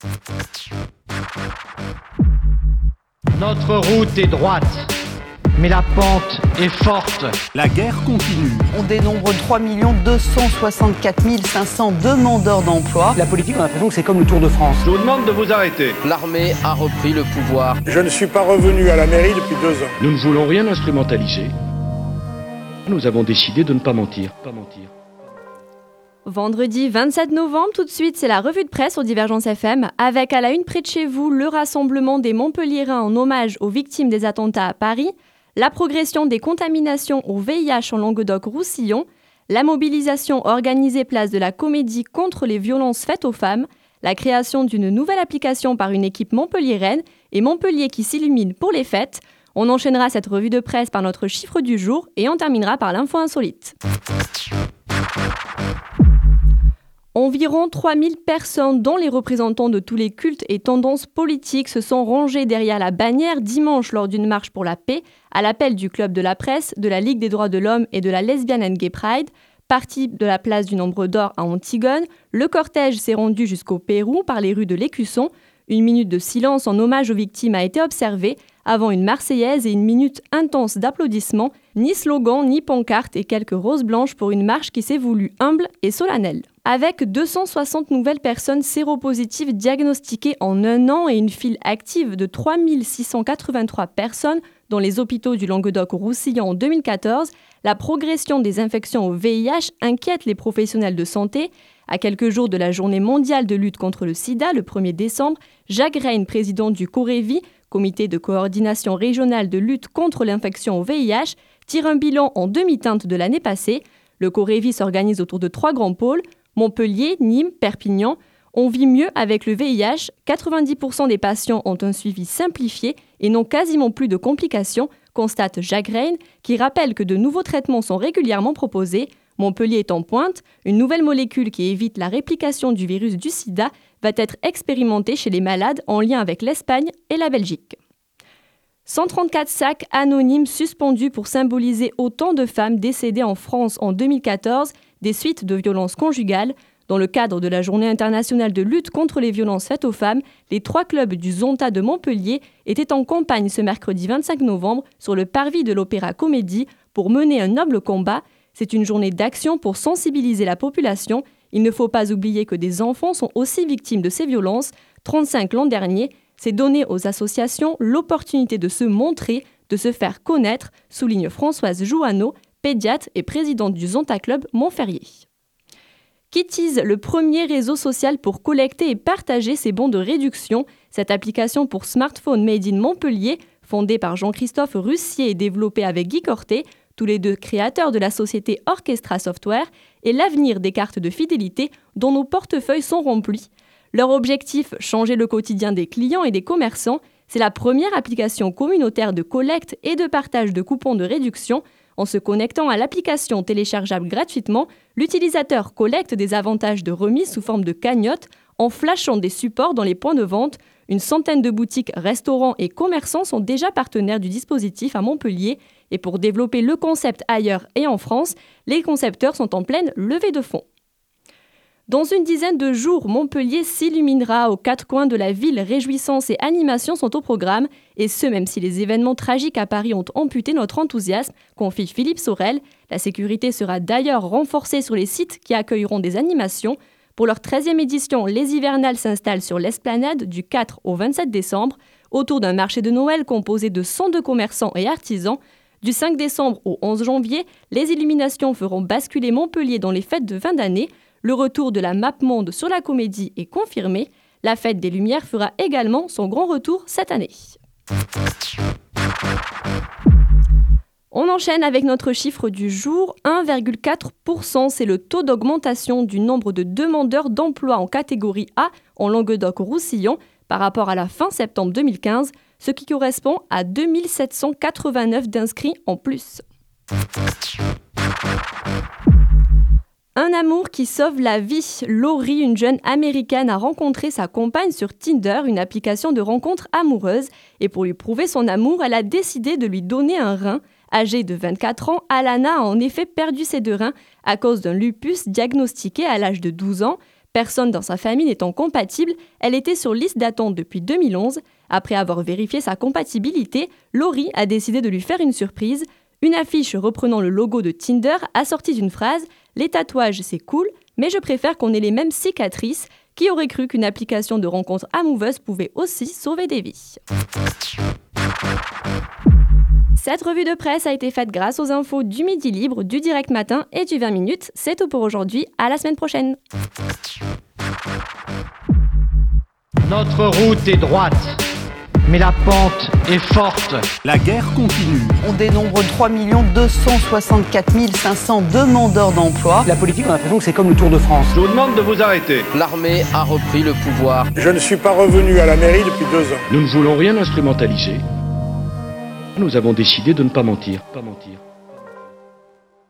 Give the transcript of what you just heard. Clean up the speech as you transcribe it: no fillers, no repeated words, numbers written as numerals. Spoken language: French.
Notre route est droite, mais la pente est forte. La guerre continue. On dénombre 3 264 500 demandeurs d'emploi. La politique, on a l'impression que c'est comme le Tour de France. Je vous demande de vous arrêter. L'armée a repris le pouvoir. Je ne suis pas revenu à la mairie depuis 2 ans. Nous ne voulons rien instrumentaliser. Nous avons décidé de ne pas mentir. Vendredi 27 novembre, tout de suite, c'est la revue de presse sur Divergence FM, avec à la une près de chez vous le rassemblement des Montpelliérains en hommage aux victimes des attentats à Paris, la progression des contaminations au VIH en Languedoc-Roussillon, la mobilisation organisée place de la Comédie contre les violences faites aux femmes, la création d'une nouvelle application par une équipe montpelliéraine et Montpellier qui s'illumine pour les fêtes. On enchaînera cette revue de presse par notre chiffre du jour et on terminera par l'info insolite. Environ 3000 personnes, dont les représentants de tous les cultes et tendances politiques, se sont rangées derrière la bannière dimanche lors d'une marche pour la paix, à l'appel du Club de la Presse, de la Ligue des droits de l'homme et de la Lesbian and Gay Pride. Parti de la place du Nombre d'Or à Antigone, le cortège s'est rendu jusqu'au Pérou par les rues de l'Écusson. Une minute de silence en hommage aux victimes a été observée, avant une Marseillaise et une minute intense d'applaudissements, ni slogan, ni pancarte et quelques roses blanches pour une marche qui s'est voulue humble et solennelle. Avec 260 nouvelles personnes séropositives diagnostiquées en un an et une file active de 3683 personnes dans les hôpitaux du Languedoc-Roussillon en 2014, la progression des infections au VIH inquiète les professionnels de santé. À quelques jours de la journée mondiale de lutte contre le sida, le 1er décembre, Jacques Reine, président du COREVI, Comité de coordination régionale de lutte contre l'infection au VIH, tire un bilan en demi-teinte de l'année passée. Le COREVI s'organise autour de 3 grands pôles, Montpellier, Nîmes, Perpignan. On vit mieux avec le VIH, 90% des patients ont un suivi simplifié et n'ont quasiment plus de complications, constate Jacques Reine, qui rappelle que de nouveaux traitements sont régulièrement proposés. Montpellier est en pointe, une nouvelle molécule qui évite la réplication du virus du sida va être expérimentée chez les malades en lien avec l'Espagne et la Belgique. 134 sacs anonymes suspendus pour symboliser autant de femmes décédées en France en 2014 des suites de violences conjugales. Dans le cadre de la Journée internationale de lutte contre les violences faites aux femmes, les 3 clubs du Zonta de Montpellier étaient en campagne ce mercredi 25 novembre sur le parvis de l'Opéra Comédie pour mener un noble combat. C'est une journée d'action pour sensibiliser la population. Il ne faut pas oublier que des enfants sont aussi victimes de ces violences. 35 l'an dernier, c'est donner aux associations l'opportunité de se montrer, de se faire connaître, souligne Françoise Jouanneau, pédiatre et présidente du Zonta Club Montferrier. Kitties, le premier réseau social pour collecter et partager ses bons de réduction. Cette application pour smartphone made in Montpellier, fondée par Jean-Christophe Russier et développée avec Guy Corté, tous les deux créateurs de la société Orchestra Software, est l'avenir des cartes de fidélité dont nos portefeuilles sont remplis. Leur objectif, changer le quotidien des clients et des commerçants, c'est la première application communautaire de collecte et de partage de coupons de réduction. En se connectant à l'application téléchargeable gratuitement, l'utilisateur collecte des avantages de remise sous forme de cagnotte en flashant des supports dans les points de vente. Une centaine de boutiques, restaurants et commerçants sont déjà partenaires du dispositif à Montpellier. Et pour développer le concept ailleurs et en France, les concepteurs sont en pleine levée de fonds. Dans une dizaine de jours, Montpellier s'illuminera aux 4 coins de la ville. Réjouissances et animations sont au programme, et ce même si les événements tragiques à Paris ont amputé notre enthousiasme, confie Philippe Sorel. La sécurité sera d'ailleurs renforcée sur les sites qui accueilleront des animations. Pour leur 13e édition, les hivernales s'installent sur l'esplanade du 4 au 27 décembre, autour d'un marché de Noël composé de 102 commerçants et artisans. Du 5 décembre au 11 janvier, les illuminations feront basculer Montpellier dans les fêtes de fin d'année. Le retour de la Map Monde sur la Comédie est confirmé. La Fête des Lumières fera également son grand retour cette année. On enchaîne avec notre chiffre du jour. 1,4%, c'est le taux d'augmentation du nombre de demandeurs d'emploi en catégorie A en Languedoc-Roussillon par rapport à la fin septembre 2015, ce qui correspond à 2789 d'inscrits en plus. Un amour qui sauve la vie. Laurie, une jeune américaine, a rencontré sa compagne sur Tinder, une application de rencontre amoureuse. Et pour lui prouver son amour, elle a décidé de lui donner un rein. Âgée de 24 ans, Alana a en effet perdu ses 2 reins à cause d'un lupus diagnostiqué à l'âge de 12 ans. Personne dans sa famille n'étant compatible, elle était sur liste d'attente depuis 2011. Après avoir vérifié sa compatibilité, Laurie a décidé de lui faire une surprise. Une affiche reprenant le logo de Tinder assortie d'une phrase « Les tatouages, c'est cool, mais je préfère qu'on ait les mêmes cicatrices ». Qui aurait cru qu'une application de rencontre amoureuse pouvait aussi sauver des vies? Cette revue de presse a été faite grâce aux infos du Midi Libre, du Direct Matin et du 20 minutes. C'est tout pour aujourd'hui. À la semaine prochaine. Notre route est droite, mais la pente est forte. La guerre continue. On dénombre 3 264 500 demandeurs d'emploi. La politique, on a l'impression que c'est comme le Tour de France. Je vous demande de vous arrêter. L'armée a repris le pouvoir. Je ne suis pas revenu à la mairie depuis 2 ans. Nous ne voulons rien instrumentaliser. Nous avons décidé de ne pas mentir.